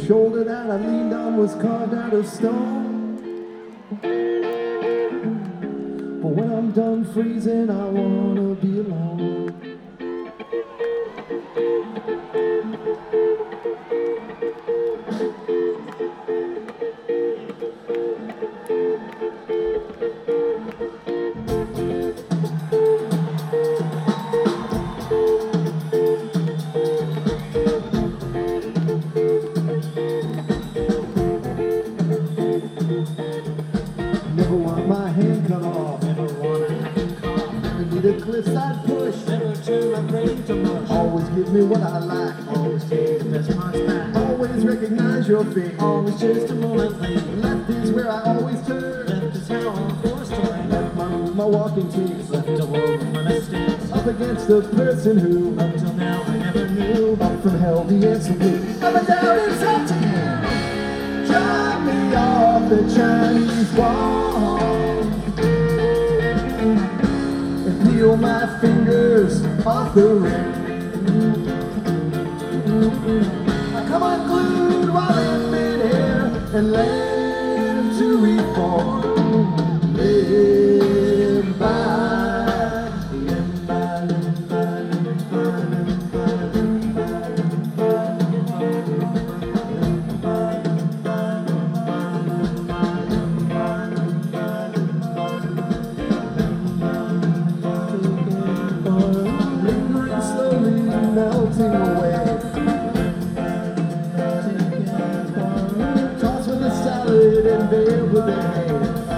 shoulder that I leaned on was carved out of stone. But when I'm done freezing, I wanna be alone. Never want my hand cut off. Never want a hand cough. Never need a cliffside push. Never too afraid to mush. Always give me what I like. Always take the best parts back. Always recognize your fate. Always just a moment late. Left is where I always turn. Left is how I'm forced to learn. Left my walking teeth. Left alone with my mistakes. Up against the person who Up till now I never knew. up from hell the answer blew. Up and down it's up to you. Drop me off the Chinese wall and peel my fingers off the ring. I come unglued while in midair and land to reform. Live by. Melting away. Tossed with a salad and veiled with a hay.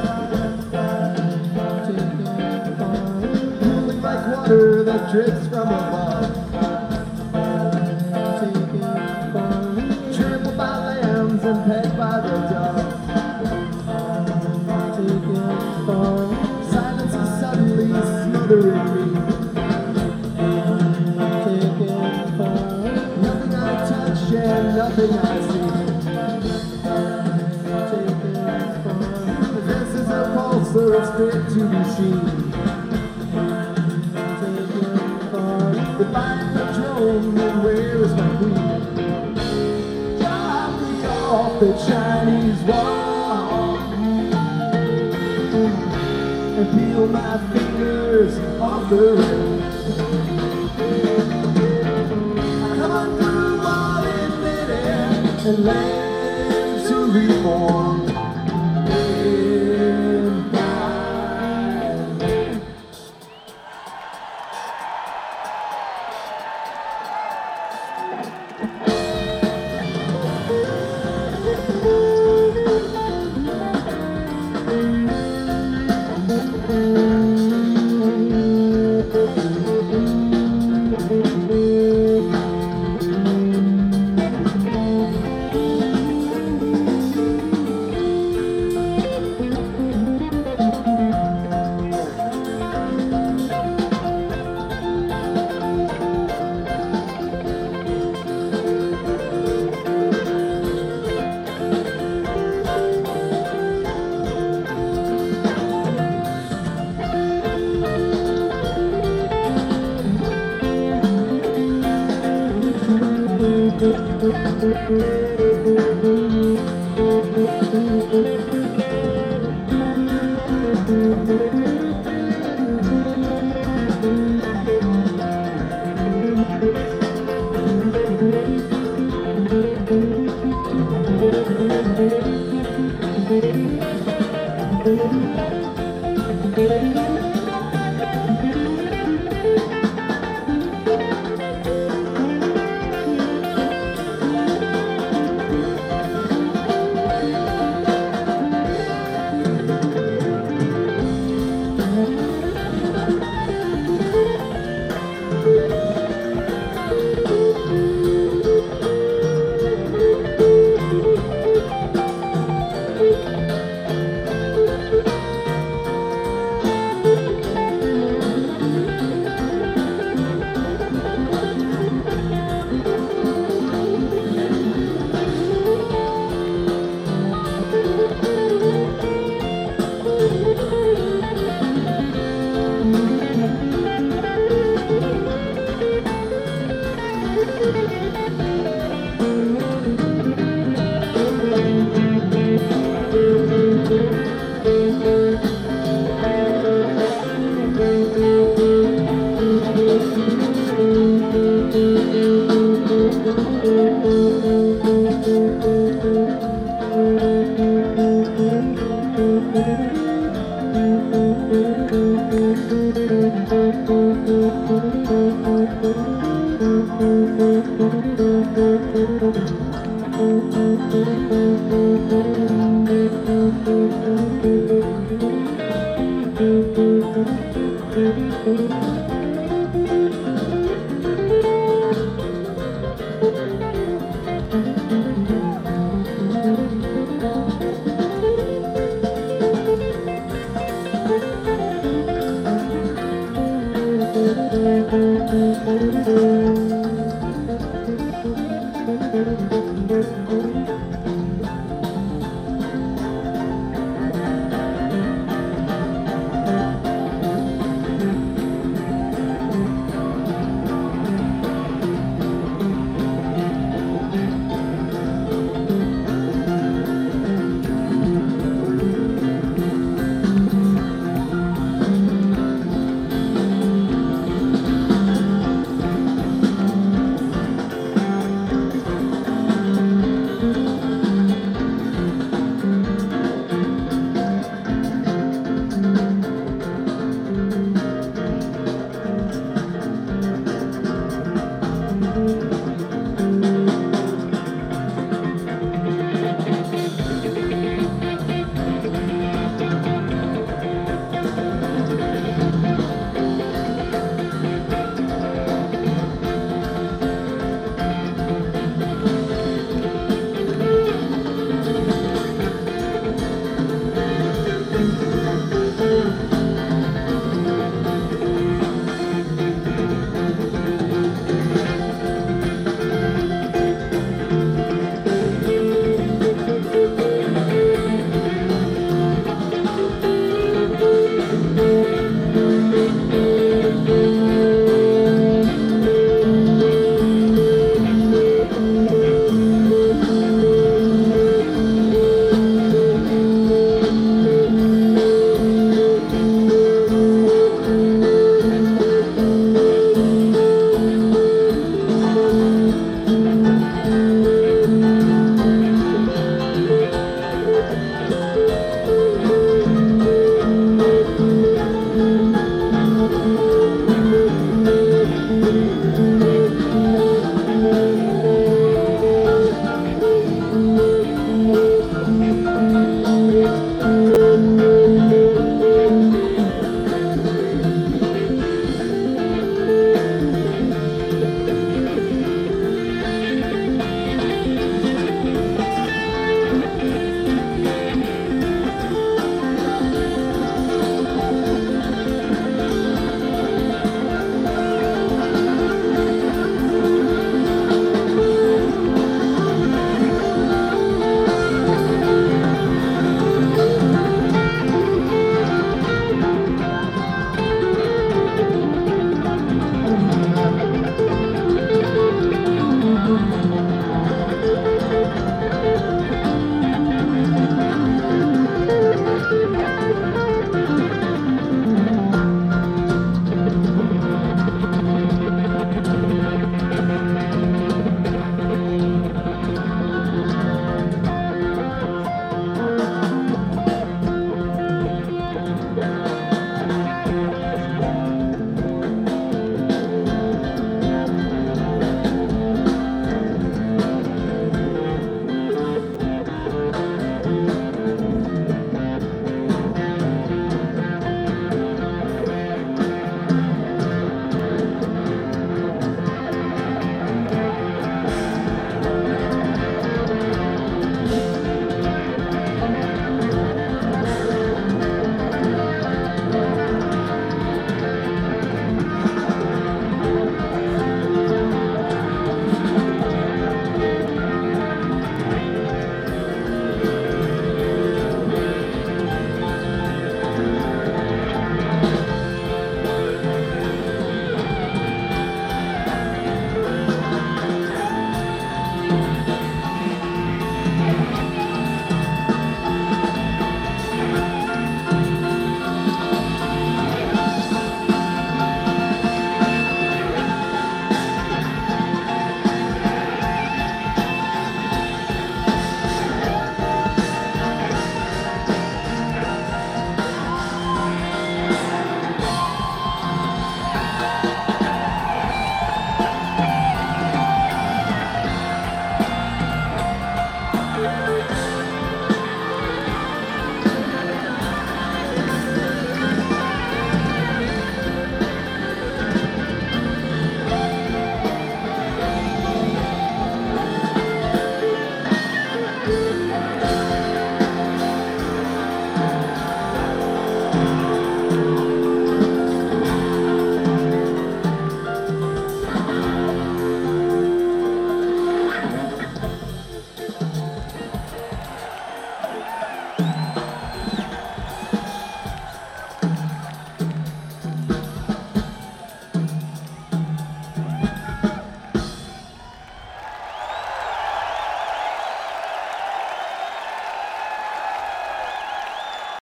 Cooling like water that drips from above. Trampled by lambs and pecked by the dove. Silence is suddenly smothering me. And nothing I see. This is a pulse, so it's fit to be seen. If I'm the drone, then where is my queen? Drop me off the Chinese wall and peel my fingers off the rim. And land to reform.